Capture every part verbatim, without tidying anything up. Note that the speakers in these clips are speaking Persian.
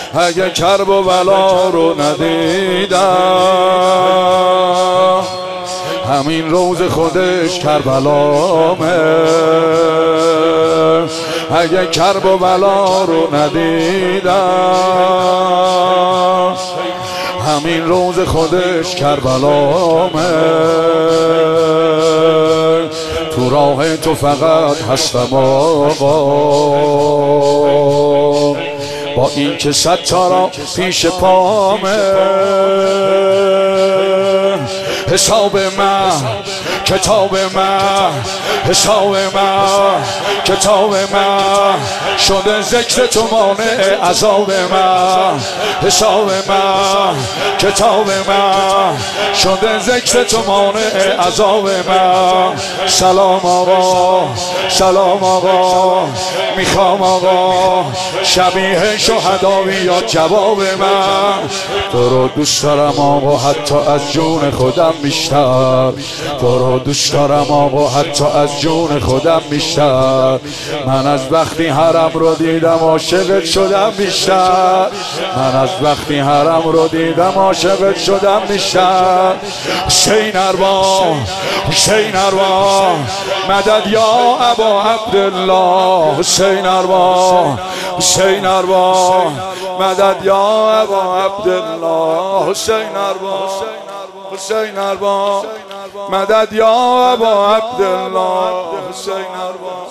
اگه کرب و بلا رو ندیدم همین روز خودش کربلامه. اگه کرب و بلا رو ندیدم همین روز خودش کربلامه. تو راه تو فقط هستم آقا، با این که ستارا پیش پامه. حساب من کتاب من، حساب من کتاب من، شده ذکر تو مانع عذاب من. حساب من کتاب من، شده ذکر تو مانع عذاب من. سلام آقا سلام آقا، میخوام آقا شبیه شهدا بیاد جواب من. تو رو دوست دارم آقا حتی از جون خودم بیشتر، تو رو دوست دارم آقا حتی از جون خودم بیشتر. من از وقتی حرم رو دیدم عاشقت شدم بیشتر، من از وقتی حرم رو دیدم عاشقت شدم بیشتر. حسین ارباب حسین ارباب مدد یا ابا عبدالله. حسین ارباب حسین ارباب مدد یا ابا عبدالله. حسین ارباب حسین ارباب مدد یا ابا عبدالله. حسین ارباب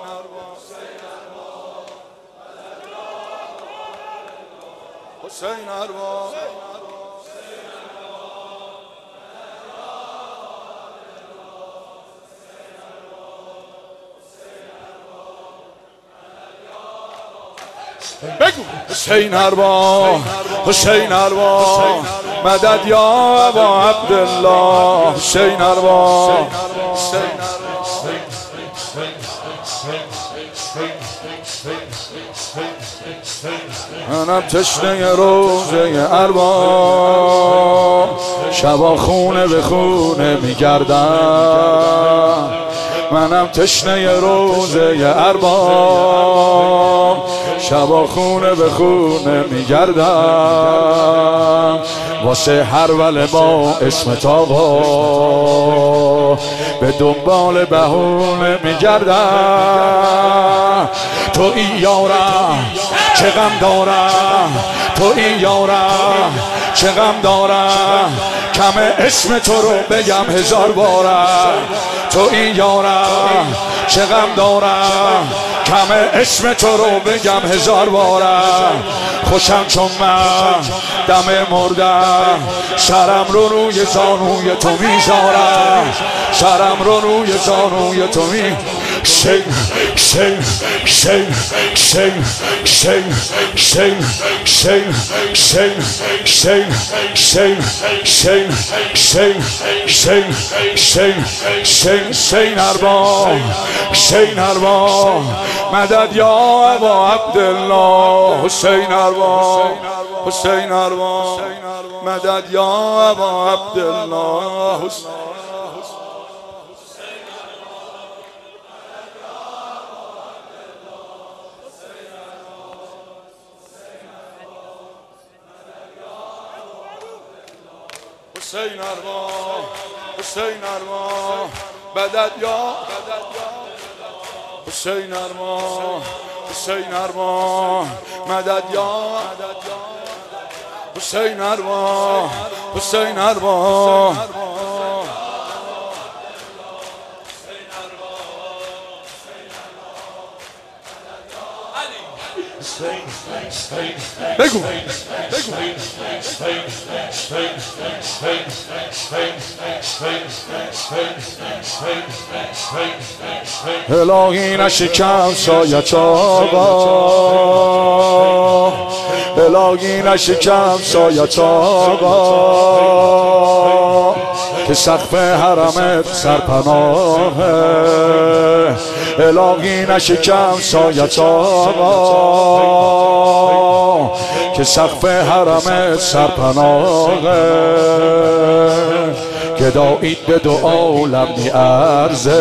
حسین ارباب بگو. حسین ارباب حسین ارباب مدد یا ابا عبدالله. حسین ارباب منم تشنه روزه ارباب، شبا خونه به خونه میگردم. منم تشنه روزه ارباب، شبا خونه به خونه میگردم. واسه هر ول با اسمت آقا به دنبال بهونه میگردم. تو این یارم چه غم دارم، تو این یارم چه غم دارم، کم اسم تو رو بگم هزار بارم. تو این یارم چه غم دارم، کم اسم تو رو بگم هزار بارم. خوشم چون من دم مردم، سرم رو روی زانوی تو میذارم، سرم رو روی زانوی تو می. شین شین شین شین شین شین شین شین شین شین شین شین شین شین شین شین ارباب شین ارباب مدد یا ابا عبدالله. حسین ارباب حسین ارباب مدد یا ابا عبدالله. حسین ارباب حسین ارباب مدد یا حسین ارباب حسین ارباب مدد یا حسین ارباب حسین ارباب بگو الهی نشکم سایت آقا، الهی نشکم سایت آقا، که سقف حرمت سرپناهه. الهی نشکم سایت آقا، که سقف حرمت سرپناهه. گدایید به دو عالم میارزه،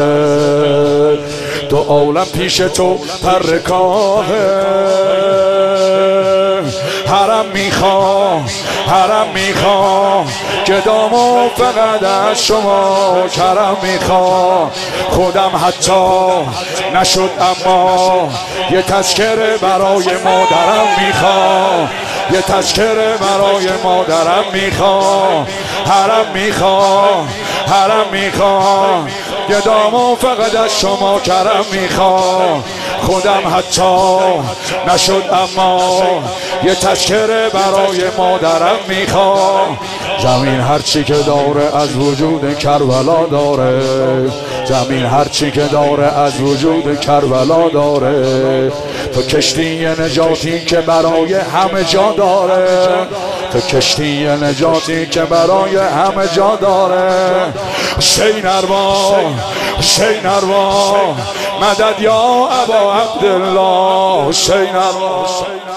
دو عالم پیش تو پرکاهه. حرم میخوام حرم میخوام گدامو فقط از شما کرم میخوام خودم حتی نشد اما یه تذکره برای مادرم میخوام یه تذکره برای مادرم میخوام حرم میخوام حرم میخوام گدامو فقط از شما کرم میخوام خودم حتی نشد اما یه تذکره برای مادرم میخوام زمین هرچی که داره از وجود کربلا داره زمین هرچی که داره از وجود کربلا داره تو کشتی نجاتی که برای همه جا داره تو کشتی نجاتی که برای همه جا داره حسین ارباب حسین ارباب مدد یا ابا عبدالله حسین ارباب